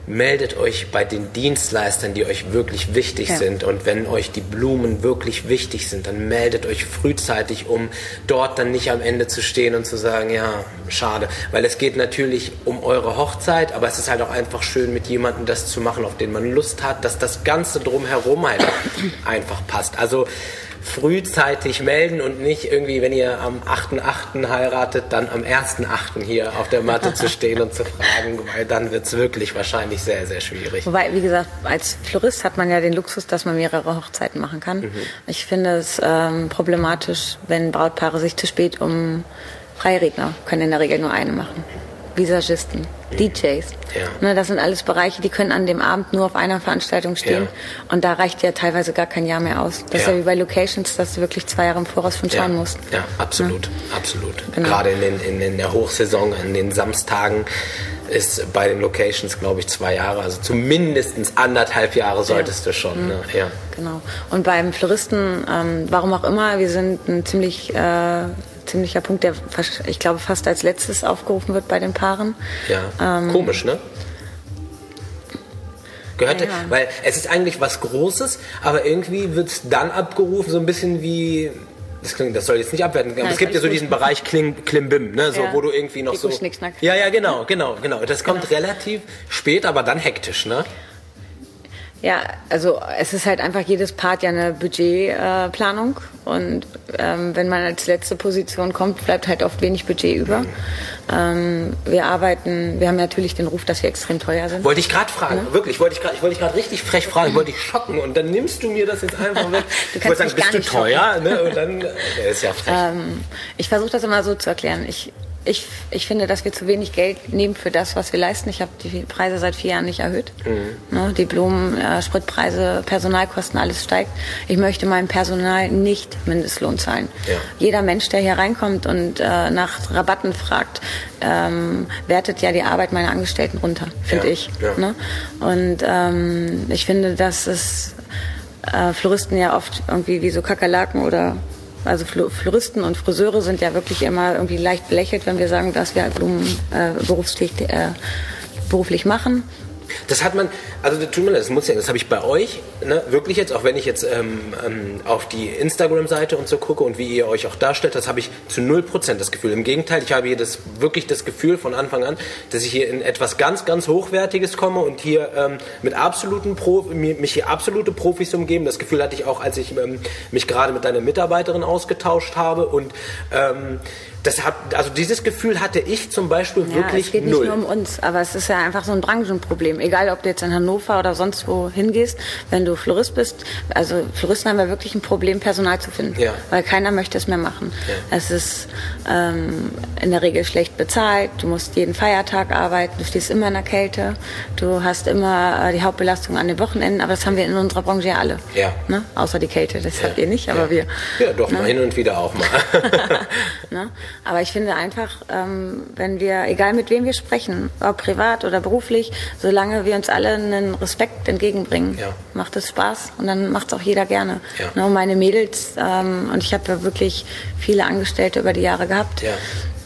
meldet euch bei den Dienstleistern, die euch wirklich wichtig ja. sind. Und wenn euch die Blumen wirklich wichtig sind, dann meldet euch frühzeitig, um dort dann nicht am Ende zu stehen und zu sagen, ja, schade. Weil es geht natürlich um eure Hochzeit, aber es ist halt auch einfach schön, mit jemandem das zu machen, auf den man Lust hat, dass das Ganze drumherum halt einfach passt. Also frühzeitig melden und nicht irgendwie, wenn ihr am achten achten heiratet, dann am ersten achten hier auf der Matte zu stehen und zu fragen, weil dann wird es wirklich wahrscheinlich sehr, sehr schwierig. Wobei, wie gesagt, als Florist hat man ja den Luxus, dass man mehrere Hochzeiten machen kann. Mhm. Ich finde es ähm, problematisch, wenn Brautpaare sich zu spät um Freiredner können in der Regel nur eine machen. Visagisten, D Js. Ja. Ne, das sind alles Bereiche, die können an dem Abend nur auf einer Veranstaltung stehen. Ja. Und da reicht ja teilweise gar kein Jahr mehr aus. Das ja. ist ja wie bei Locations, dass du wirklich zwei Jahre im Voraus schon schauen ja. musst. Ja, absolut. Ja. absolut. Genau. Gerade in, den, in, in der Hochsaison, an den Samstagen ist bei den Locations, glaube ich, zwei Jahre. Also zumindest anderthalb Jahre solltest ja. du schon. Mhm. Ne? Ja. Genau. Und beim Floristen, ähm, warum auch immer, wir sind ein ziemlich... Äh, ziemlicher Punkt, der, ich glaube, fast als letztes aufgerufen wird bei den Paaren. Ja, ähm, komisch, ne? Gehört, ja, ja. Weil es ist eigentlich was Großes, aber irgendwie wird es dann abgerufen, so ein bisschen wie, das, klingt, das soll jetzt nicht abwerten, aber ja, es gibt ja so diesen Bereich Klim, Klimbim, ne? So, ja. wo du irgendwie noch so... Ja, ja, genau, genau, genau. Das kommt genau. relativ spät, aber dann hektisch, ne? Ja, also es ist halt einfach jedes Part ja eine Budgetplanung äh, und ähm, wenn man als letzte Position kommt, bleibt halt oft wenig Budget über. Mhm. Ähm, wir arbeiten, wir haben natürlich den Ruf, dass wir extrem teuer sind. Wollte ich gerade fragen, ja? wirklich, wollte ich gerade, ich wollte dich gerade richtig frech fragen, wollte ich schocken und dann nimmst du mir das jetzt einfach weg. Du kannst ich wollte sagen, bist du teuer? Ne? Und dann, ja, ist ja frech. Ähm, ich versuche das immer so zu erklären. Ich Ich, ich finde, dass wir zu wenig Geld nehmen für das, was wir leisten. Ich habe die Preise seit vier Jahren nicht erhöht. Mhm. Ne, die Blumen, äh, Spritpreise, Personalkosten, alles steigt. Ich möchte meinem Personal nicht Mindestlohn zahlen. Ja. Jeder Mensch, der hier reinkommt und äh, nach Rabatten fragt, ähm, wertet ja die Arbeit meiner Angestellten runter, finde ja. ich. Ja. Ne? Und ähm, ich finde, dass es äh, Floristen ja oft irgendwie wie so Kakerlaken oder also Floristen und Friseure sind ja wirklich immer irgendwie leicht belächelt, wenn wir sagen, dass wir Blumen äh, beruflich, äh, beruflich machen. Das hat man, also das tut mir leid, das muss ja, das habe ich bei euch, ne, wirklich jetzt, auch wenn ich jetzt ähm, ähm, auf die Instagram-Seite und so gucke und wie ihr euch auch darstellt, das habe ich zu null Prozent das Gefühl. Im Gegenteil, ich habe hier das, wirklich das Gefühl von Anfang an, dass ich hier in etwas ganz, ganz Hochwertiges komme und hier ähm, mit absoluten Pro, mich hier absolute Profis umgeben. Das Gefühl hatte ich auch, als ich ähm, mich gerade mit deiner Mitarbeiterin ausgetauscht habe und ähm, das hat, also dieses Gefühl hatte ich zum Beispiel ja, wirklich es geht null. Nicht nur um uns, aber es ist ja einfach so ein Branchenproblem. Egal, ob du jetzt in Hannover oder sonst wo hingehst, wenn du Florist bist, also Floristen haben ja wirklich ein Problem, Personal zu finden, ja. weil keiner möchte es mehr machen. Ja. Es ist ähm, in der Regel schlecht bezahlt, du musst jeden Feiertag arbeiten, du stehst immer in der Kälte, du hast immer äh, die Hauptbelastung an den Wochenenden, aber das haben wir in unserer Branche ja alle. Ja. Ne? Außer die Kälte, das ja. habt ihr nicht, aber ja. wir. Ja, doch, ne? mal hin und wieder auch mal. ne? Aber ich finde einfach, ähm, wenn wir, egal mit wem wir sprechen, ob privat oder beruflich, solange wir uns alle einen Respekt entgegenbringen, ja. macht es Spaß und dann macht es auch jeder gerne. Ja. Ne, und meine Mädels, ähm, und ich habe ja wirklich viele Angestellte über die Jahre gehabt, ja.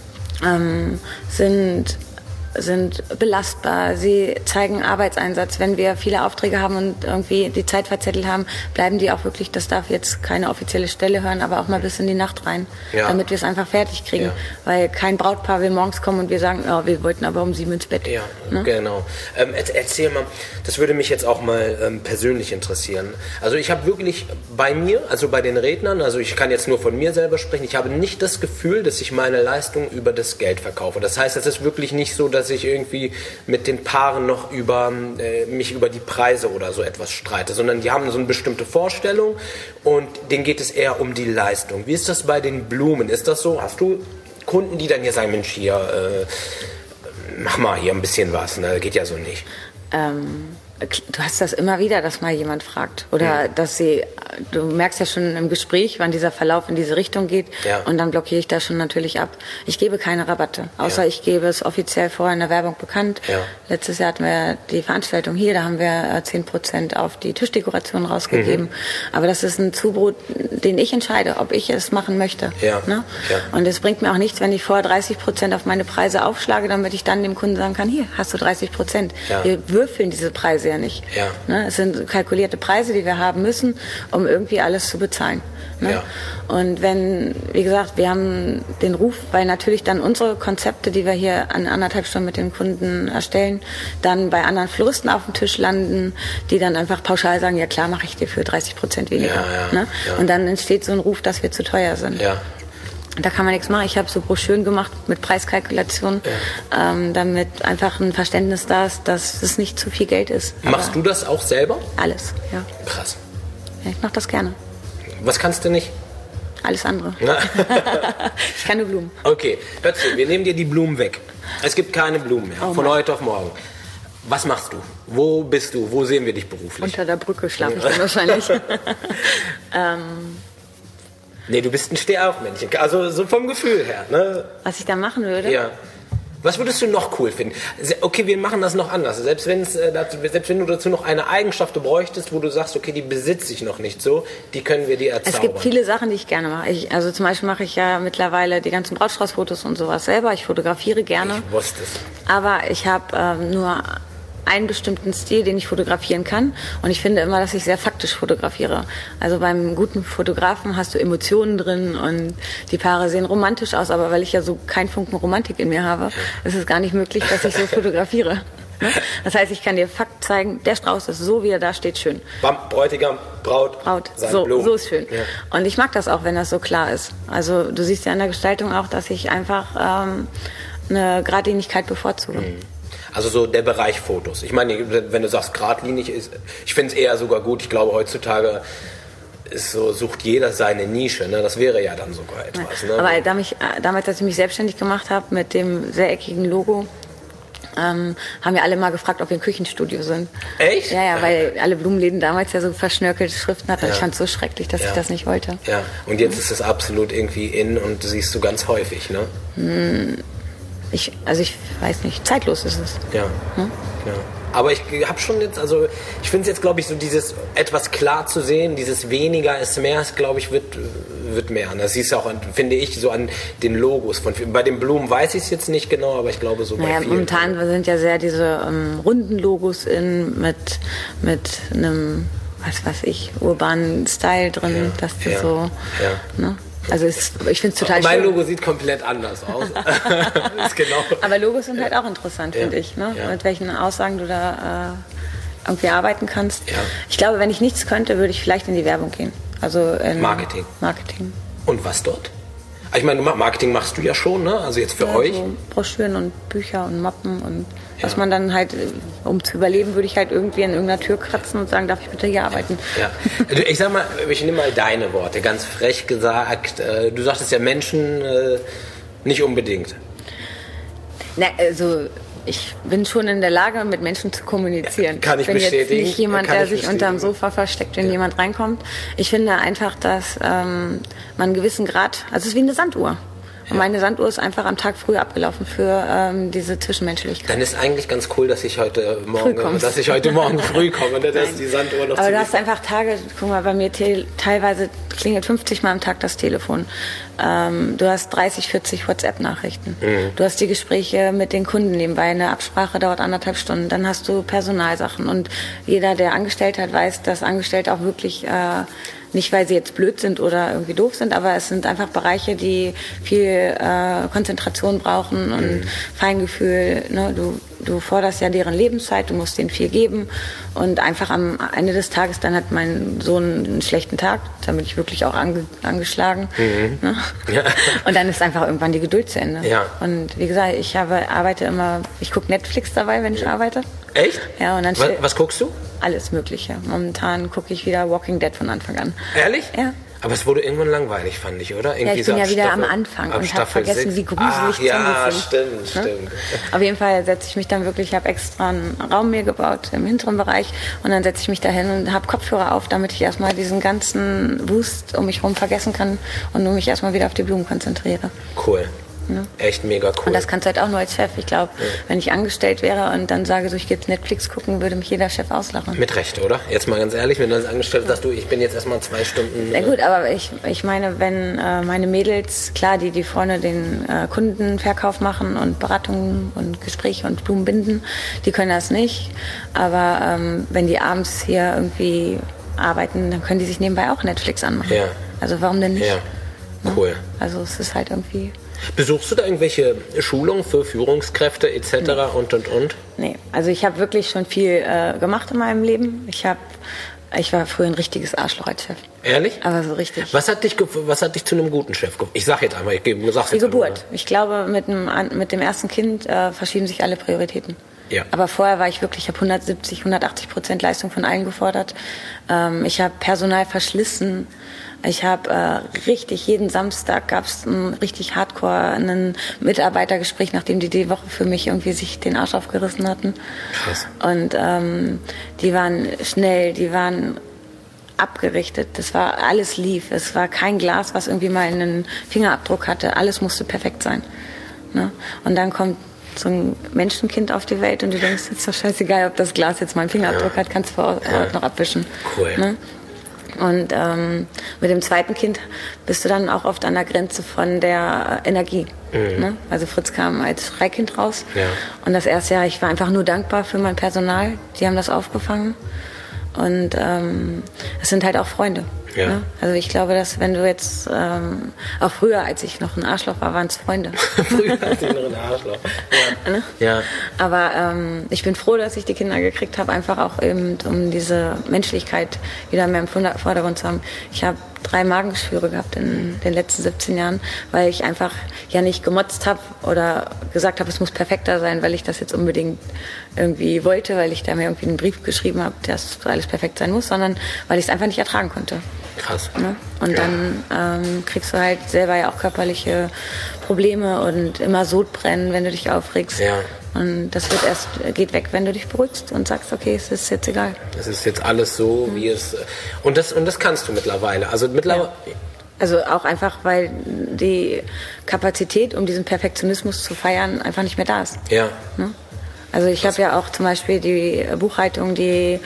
ähm, sind... sind belastbar, sie zeigen Arbeitseinsatz. Wenn wir viele Aufträge haben und irgendwie die Zeit verzettelt haben, bleiben die auch wirklich, das darf jetzt keine offizielle Stelle hören, aber auch mal bis in die Nacht rein, ja. damit wir es einfach fertig kriegen. Ja. Weil kein Brautpaar will morgens kommen und wir sagen, oh, wir wollten aber um sieben ins Bett. Ja, ne? Genau. Ähm, erzähl mal, das würde mich jetzt auch mal ähm, persönlich interessieren. Also ich habe wirklich bei mir, also bei den Rednern, also ich kann jetzt nur von mir selber sprechen, ich habe nicht das Gefühl, dass ich meine Leistung über das Geld verkaufe. Das heißt, es ist wirklich nicht so, dass ich irgendwie mit den Paaren noch über äh, mich über die Preise oder so etwas streite, sondern die haben so eine bestimmte Vorstellung und denen geht es eher um die Leistung. Wie ist das bei den Blumen? Ist das so? Hast du Kunden, die dann hier sagen, Mensch, hier, äh, mach mal hier ein bisschen was, ne? Geht ja so nicht. Ähm, Du hast das immer wieder, dass mal jemand fragt. Oder ja. dass sie, du merkst ja schon im Gespräch, wann dieser Verlauf in diese Richtung geht. Ja. Und dann blockiere ich das schon natürlich ab. Ich gebe keine Rabatte, außer ja. ich gebe es offiziell vorher in der Werbung bekannt. Ja. Letztes Jahr hatten wir die Veranstaltung hier, da haben wir zehn Prozent auf die Tischdekoration rausgegeben. Mhm. Aber das ist ein Zubrot, den ich entscheide, ob ich es machen möchte. Ja. Ne? Ja. Und es bringt mir auch nichts, wenn ich vorher dreißig Prozent auf meine Preise aufschlage, damit ich dann dem Kunden sagen kann, hier, hast du dreißig Prozent. Ja. Wir würfeln diese Preise ja nicht. Ja. Ne? Es sind kalkulierte Preise, die wir haben müssen, um irgendwie alles zu bezahlen. Ne? Ja. Und wenn, wie gesagt, wir haben den Ruf, weil natürlich dann unsere Konzepte, die wir hier an anderthalb Stunden mit den Kunden erstellen, dann bei anderen Floristen auf dem Tisch landen, die dann einfach pauschal sagen, ja klar, mache ich dir für dreißig Prozent weniger. Ja, ja, ne? ja. Und dann entsteht so ein Ruf, dass wir zu teuer sind. Ja. Da kann man nichts machen. Ich habe so Broschüren gemacht mit Preiskalkulation, ja. ähm, damit einfach ein Verständnis da ist, dass es nicht zu viel Geld ist. Machst du das auch selber? Alles, ja. Krass. Ja, ich mache das gerne. Was kannst du nicht? Alles andere. Ich kann nur Blumen. Okay, hör zu, wir nehmen dir die Blumen weg. Es gibt keine Blumen mehr, oh, von Mann. heute auf morgen. Was machst du? Wo bist du? Wo sehen wir dich beruflich? Unter der Brücke schlafe ich dann wahrscheinlich. ähm... Nee, du bist ein Stehaufmännchen, also so vom Gefühl her. Ne? Was ich da machen würde? Ja. Was würdest du noch cool finden? Okay, wir machen das noch anders. Selbst, wenn's, selbst wenn du dazu noch eine Eigenschaft bräuchtest, wo du sagst, okay, die besitze ich noch nicht so, die können wir dir erzaubern. Es gibt viele Sachen, die ich gerne mache. Ich, also zum Beispiel mache ich ja mittlerweile die ganzen Brautstraußfotos und sowas selber. Ich fotografiere gerne. Ich wusste es. Aber ich habe ähm, nur einen bestimmten Stil, den ich fotografieren kann. Und ich finde immer, dass ich sehr faktisch fotografiere. Also beim guten Fotografen hast du Emotionen drin und die Paare sehen romantisch aus, aber weil ich ja so keinen Funken Romantik in mir habe, ist es gar nicht möglich, dass ich so fotografiere. Das heißt, ich kann dir Fakt zeigen, der Strauß ist so, wie er da steht, schön. Bräutigam, Braut, Braut. So, so ist schön. Ja. Und ich mag das auch, wenn das so klar ist. Also du siehst ja in der Gestaltung auch, dass ich einfach ähm, eine Geradlinigkeit bevorzuge. Mhm. Also so der Bereich Fotos. Ich meine, wenn du sagst, geradlinig ist, ich finde es eher sogar gut. Ich glaube, heutzutage ist so, sucht jeder seine Nische. Ne? Das wäre ja dann sogar etwas. Ne? Aber da mich, damals, als ich mich selbstständig gemacht habe mit dem sehr eckigen Logo, ähm, haben wir alle mal gefragt, ob wir ein Küchenstudio sind. Echt? Ja, ja, weil alle Blumenläden damals ja so verschnörkelte Schriften hatten. Ja. Ich fand es so schrecklich, dass ja. ich das nicht wollte. Ja, und jetzt ist es absolut irgendwie in und siehst du ganz häufig, ne? Hm. Ich, also ich weiß nicht, zeitlos ist es. Ja. Hm? ja. Aber ich habe schon jetzt, also ich finde es jetzt, glaube ich, so dieses etwas klar zu sehen, dieses weniger ist mehr, glaube ich, wird, wird mehr. Das siehst du auch, an, finde ich, so an den Logos. Von, bei den Blumen weiß ich es jetzt nicht genau, aber ich glaube so naja, bei vielen. Momentan sind ja sehr diese ähm, runden Logos in, mit, mit einem, was weiß ich, urbanen Style drin, ja. dass das ja. so, ja. ne? Also es, ich finde es total mein schön. Mein Logo sieht komplett anders aus. ist genau. Aber Logos sind halt auch interessant, ja. finde ich. Ne? Ja. Mit welchen Aussagen du da äh, irgendwie arbeiten kannst. Ja. Ich glaube, wenn ich nichts könnte, würde ich vielleicht in die Werbung gehen. Also in Marketing. Marketing. Und was dort? Ich meine, Marketing machst du ja schon, ne? Also jetzt für ja, euch. So Broschüren und Bücher und Mappen und ja. was man dann halt, um zu überleben, würde ich halt irgendwie an irgendeiner Tür kratzen und sagen, darf ich bitte hier arbeiten? Ja. Also ich sag mal, ich nehme mal deine Worte, ganz frech gesagt. Du sagtest ja Menschen nicht unbedingt. Na, also ich bin schon in der Lage, mit Menschen zu kommunizieren. Kann ich bin bestätigen. Ich bin jetzt nicht jemand, Kann der sich unterm Sofa versteckt, wenn ja. jemand reinkommt. Ich finde einfach, dass ähm, man einen gewissen Grad, also es ist wie eine Sanduhr. Und meine Sanduhr ist einfach am Tag früh abgelaufen für ähm, diese Zwischenmenschlichkeit. Dann ist eigentlich ganz cool, dass ich heute Morgen, dass ich heute Morgen früh komme, ne, dass die Sanduhr noch. Aber du hast einfach Tage, guck mal, bei mir te- teilweise klingelt fünfzig Mal am Tag das Telefon. Ähm, du hast dreißig, vierzig WhatsApp-Nachrichten. Mhm. Du hast die Gespräche mit den Kunden nebenbei. Eine Absprache dauert anderthalb Stunden. Dann hast du Personalsachen. Und jeder, der angestellt hat, weiß, dass Angestellte auch wirklich äh, nicht, weil sie jetzt blöd sind oder irgendwie doof sind, aber es sind einfach Bereiche, die viel äh, Konzentration brauchen und mhm. Feingefühl. Ne? Du, du forderst ja deren Lebenszeit, du musst denen viel geben. Und einfach am Ende des Tages, dann hat mein Sohn einen schlechten Tag, da bin ich wirklich auch ange, angeschlagen. Mhm. Ne? Ja. Und dann ist einfach irgendwann die Geduld zu Ende. Ja. Und wie gesagt, ich habe, arbeite immer, ich gucke Netflix dabei, wenn ich ja. arbeite. Echt? Ja, und dann was, was guckst du? Alles Mögliche. Momentan gucke ich wieder Walking Dead von Anfang an. Ehrlich? Ja. Aber es wurde irgendwann langweilig, fand ich, oder? Irgendwie ja, ich bin so ja wieder Staffel, am Anfang und habe Staffel vergessen, sechs. wie gruselig Ach, Zombies ja, sind. stimmt, Ne? stimmt. Auf jeden Fall setze ich mich dann wirklich, ich habe extra einen Raum mir gebaut im hinteren Bereich und dann setze ich mich da hin und habe Kopfhörer auf, damit ich erstmal diesen ganzen Wust um mich herum vergessen kann und nur mich erstmal wieder auf die Blumen konzentriere. Cool. Ja. Echt mega cool. Und das kannst du halt auch nur als Chef. Ich glaube, ja. wenn ich angestellt wäre und dann sage, so, ich gehe jetzt Netflix gucken, würde mich jeder Chef auslachen. Mit Recht, oder? Jetzt mal ganz ehrlich, wenn du als Angestellter sagst, du, ich bin jetzt erstmal zwei Stunden... Na gut, aber ich, ich meine, wenn äh, meine Mädels, klar, die, die vorne den äh, Kundenverkauf machen und Beratungen und Gespräche und Blumen binden, die können das nicht. Aber ähm, wenn die abends hier irgendwie arbeiten, dann können die sich nebenbei auch Netflix anmachen. Ja. Also warum denn nicht? Ja, cool. Ne? Also es ist halt irgendwie... Besuchst du da irgendwelche Schulungen für Führungskräfte et cetera nee. und, und, und? Nee, also ich habe wirklich schon viel äh, gemacht in meinem Leben. Ich habe, ich war früher ein richtiges Arschloch als Chef. Ehrlich? Aber so richtig. Was hat dich, was hat dich zu einem guten Chef gemacht? Ich sag jetzt einmal, ich gebe, sag's Die jetzt Geburt. Einmal. Ich glaube, mit dem, mit dem ersten Kind äh, verschieben sich alle Prioritäten. Ja. Aber vorher war ich wirklich, ich habe hundertsiebzig, hundertachtzig Prozent Leistung von allen gefordert. Ähm, ich habe Personal verschlissen. Ich habe äh, richtig, jeden Samstag gab es ein richtig hardcore ein Mitarbeitergespräch, nachdem die die Woche für mich irgendwie sich den Arsch aufgerissen hatten. Krass. Und ähm, die waren schnell, die waren abgerichtet. Das war, alles lief. Es war kein Glas, was irgendwie mal einen Fingerabdruck hatte. Alles musste perfekt sein. Ne? Und dann kommt so ein Menschenkind auf die Welt und du denkst, ist doch scheißegal, ob das Glas jetzt mal einen Fingerabdruck ja. hat, kannst du vor Ort ja. noch abwischen. Cool. Ne? Und ähm, mit dem zweiten Kind bist du dann auch oft an der Grenze von der Energie. Mhm. Ne? Also Fritz kam als Freikind raus. Ja. Und das erste Jahr, ich war einfach nur dankbar für mein Personal. Die haben das aufgefangen. Und ähm, es sind halt auch Freunde. Ja. Ne? Also ich glaube, dass wenn du jetzt, ähm, auch früher, als ich noch ein Arschloch war, waren es Freunde. Früher als ich noch ein Arschloch. Ja. Ne? Ja. Aber ähm, ich bin froh, dass ich die Kinder gekriegt habe, einfach auch eben, um diese Menschlichkeit wieder mehr im Vordergrund zu haben. Ich habe drei Magengeschwüre gehabt in den letzten siebzehn Jahren, weil ich einfach ja nicht gemotzt habe oder gesagt habe, es muss perfekter sein, weil ich das jetzt unbedingt irgendwie wollte, weil ich da mir irgendwie einen Brief geschrieben habe, dass alles perfekt sein muss, sondern weil ich es einfach nicht ertragen konnte. Krass. Ne? Und ja. dann ähm, kriegst du halt selber ja auch körperliche Probleme und immer Sodbrennen, wenn du dich aufregst. Ja. Und das wird erst, geht weg, wenn du dich beruhigst und sagst, okay, es ist jetzt egal. Es ist jetzt alles so, mhm. wie es... Und das, und das kannst du mittlerweile. Also mittlerweile... Ja. Also auch einfach, weil die Kapazität, um diesen Perfektionismus zu feiern, einfach nicht mehr da ist. Ja. Ne? Also ich habe ja auch zum Beispiel die Buchhaltung, die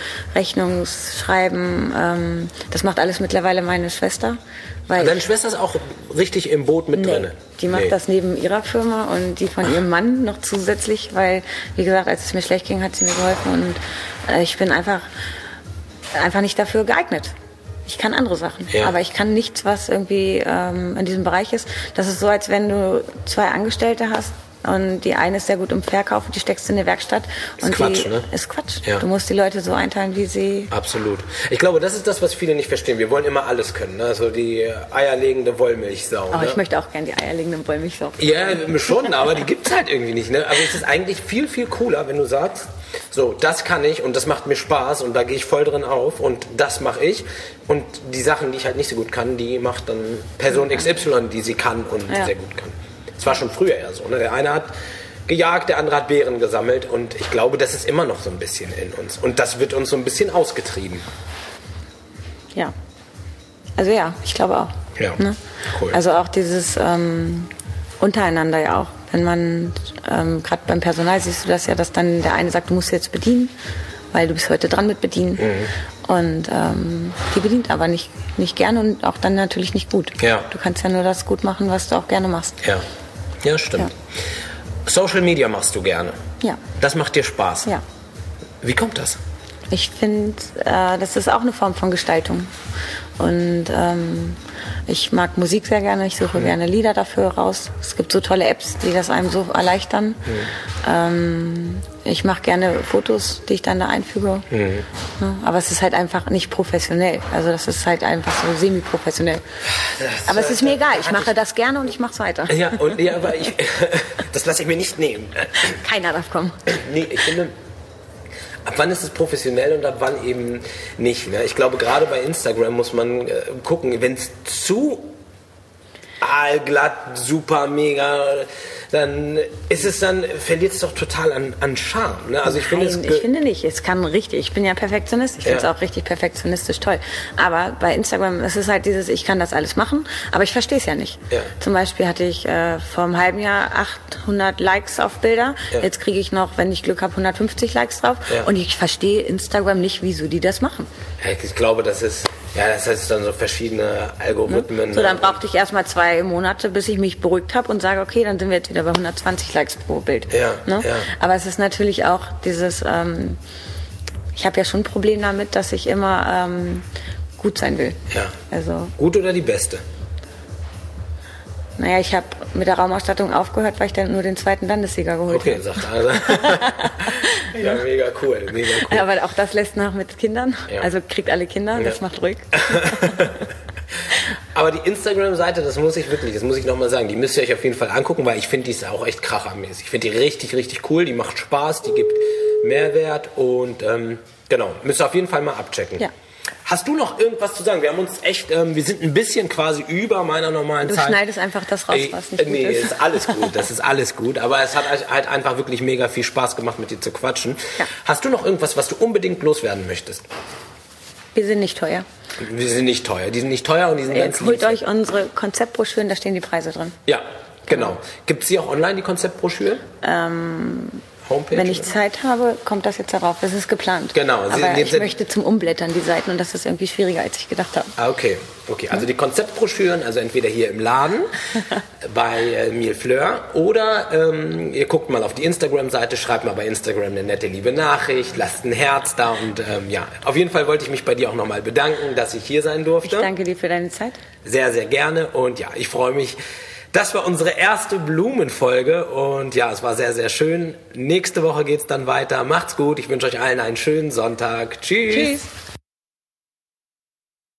Rechnungsschreiben, ähm, das macht alles mittlerweile meine Schwester. Weil Deine Schwester ist auch richtig im Boot mit nee, drin? Die macht nee. das neben ihrer Firma und die von ihrem Mann noch zusätzlich, weil, wie gesagt, als es mir schlecht ging, hat sie mir geholfen und äh, ich bin einfach, einfach nicht dafür geeignet. Ich kann andere Sachen, ja. aber ich kann nichts, was irgendwie ähm, in diesem Bereich ist. Das ist so, als wenn du zwei Angestellte hast und die eine ist sehr gut im Verkauf, die steckst in eine Werkstatt. Ist und Quatsch, die ne? Ist Quatsch. Ja. Du musst die Leute so einteilen, wie sie... Absolut. Ich glaube, das ist das, was viele nicht verstehen. Wir wollen immer alles können, ne? Also die eierlegende Wollmilchsau. Oh, ne? Ich möchte auch gerne die eierlegende Wollmilchsau. Ja, schon, aber die gibt es halt irgendwie nicht. Ne? Also es ist eigentlich viel, viel cooler, wenn du sagst, so, das kann ich und das macht mir Spaß und da gehe ich voll drin auf und das mache ich. Und die Sachen, die ich halt nicht so gut kann, die macht dann Person X Y, die sie kann und ja. sehr gut kann. Das war schon früher eher so. Ne? Der eine hat gejagt, der andere hat Beeren gesammelt und ich glaube, das ist immer noch so ein bisschen in uns. Und das wird uns so ein bisschen ausgetrieben. Ja. Also ja, ich glaube auch. Ja, ne? Cool. Also auch dieses ähm, untereinander ja auch. Wenn man, ähm, gerade beim Personal siehst du das ja, dass dann der eine sagt, du musst jetzt bedienen, weil du bist heute dran mit bedienen. Mhm. Und ähm, die bedient aber nicht, nicht gerne und auch dann natürlich nicht gut. Ja. Du kannst ja nur das gut machen, was du auch gerne machst. Ja, ja stimmt. Ja. Social Media machst du gerne. Ja. Das macht dir Spaß. Ja. Wie kommt das? Ich finde, äh, das ist auch eine Form von Gestaltung. Und ähm, ich mag Musik sehr gerne, ich suche mhm. gerne Lieder dafür raus. Es gibt so tolle Apps, die das einem so erleichtern. Mhm. Ähm, ich mache gerne Fotos, die ich dann da einfüge. Mhm. Ja, aber es ist halt einfach nicht professionell. Also das ist halt einfach so semi-professionell. Das, aber es ist mir egal, ich mache das gerne und ich mache es weiter. Ja, und, ja, aber ich, das lasse ich mir nicht nehmen. Keiner darf kommen. Nee, ich finde... ab wann ist es professionell und ab wann eben nicht. Ne? Ich glaube, gerade bei Instagram muss man äh, gucken, wenn es zu allglatt, super, mega, dann ist es dann, verliert es doch total an, an Charme. Ne? Also ich, Nein, finde, es ich finde nicht. Es kann richtig. Ich bin ja Perfektionist. Ich finde es ja. auch richtig perfektionistisch toll. Aber bei Instagram, es ist halt dieses, ich kann das alles machen, aber ich verstehe es ja nicht. Ja. Zum Beispiel hatte ich äh, vor einem halben Jahr achthundert Likes auf Bilder. Ja. Jetzt kriege ich noch, wenn ich Glück habe, hundertfünfzig Likes drauf. Ja. Und ich verstehe Instagram nicht, wieso die das machen. Ja, ich glaube, das ist, ja, das heißt dann so verschiedene Algorithmen. So, dann brauchte ich erstmal zwei Monate, bis ich mich beruhigt habe und sage, okay, dann sind wir jetzt wieder bei hundertzwanzig Likes pro Bild. Ja, ne? ja. Aber es ist natürlich auch dieses, ähm, ich habe ja schon ein Problem damit, dass ich immer ähm, gut sein will. Ja. Also, gut oder die beste? naja, ich habe mit der Raumausstattung aufgehört, weil ich dann nur den zweiten Landessieger geholt Okay, habe. sagt also. Ja, mega cool, mega cool. Aber auch das lässt nach mit Kindern. Ja. Also kriegt alle Kinder, Ja. das macht ruhig. Aber die Instagram-Seite, das muss ich wirklich, das muss ich nochmal sagen, die müsst ihr euch auf jeden Fall angucken, weil ich finde, die ist auch echt krachermäßig. Ich finde die richtig, richtig cool, die macht Spaß, die gibt Mehrwert und ähm, genau, müsst ihr auf jeden Fall mal abchecken. Ja. Hast du noch irgendwas zu sagen? Wir haben uns echt, ähm, wir sind ein bisschen quasi über meiner normalen Du Zeit. schneidest einfach das raus, was nicht äh, gut nee, ist. ist alles gut, das ist alles gut. Aber es hat halt einfach wirklich mega viel Spaß gemacht, mit dir zu quatschen. Ja. Hast du noch irgendwas, was du unbedingt loswerden möchtest? Wir sind nicht teuer. Die sind nicht teuer, die sind nicht teuer und die sind ganz Jetzt holt lieb. euch unsere Konzeptbroschüren, da stehen die Preise drin. Ja, genau. Gibt es die auch online, die Konzeptbroschüre? Ähm, Homepage? wenn ich oder? Zeit habe, kommt das jetzt darauf. Das ist geplant. Genau. Sie- Aber Sie- ich möchte zum Umblättern die Seiten und das ist irgendwie schwieriger, als ich gedacht habe. Ah, okay. Okay, also die Konzeptbroschüren, also entweder hier im Laden bei äh, Mille Fleur oder ähm, ihr guckt mal auf die Instagram-Seite, schreibt mal bei Instagram eine nette liebe Nachricht, lasst ein Herz da und ähm, ja, auf jeden Fall wollte ich mich bei dir auch nochmal bedanken, dass ich hier sein durfte. Ich danke dir für deine Zeit. Sehr, sehr gerne und ja, ich freue mich. Das war unsere erste Blumenfolge und ja, es war sehr, sehr schön. Nächste Woche geht's dann weiter. Macht's gut. Ich wünsche euch allen einen schönen Sonntag. Tschüss. Tschüss.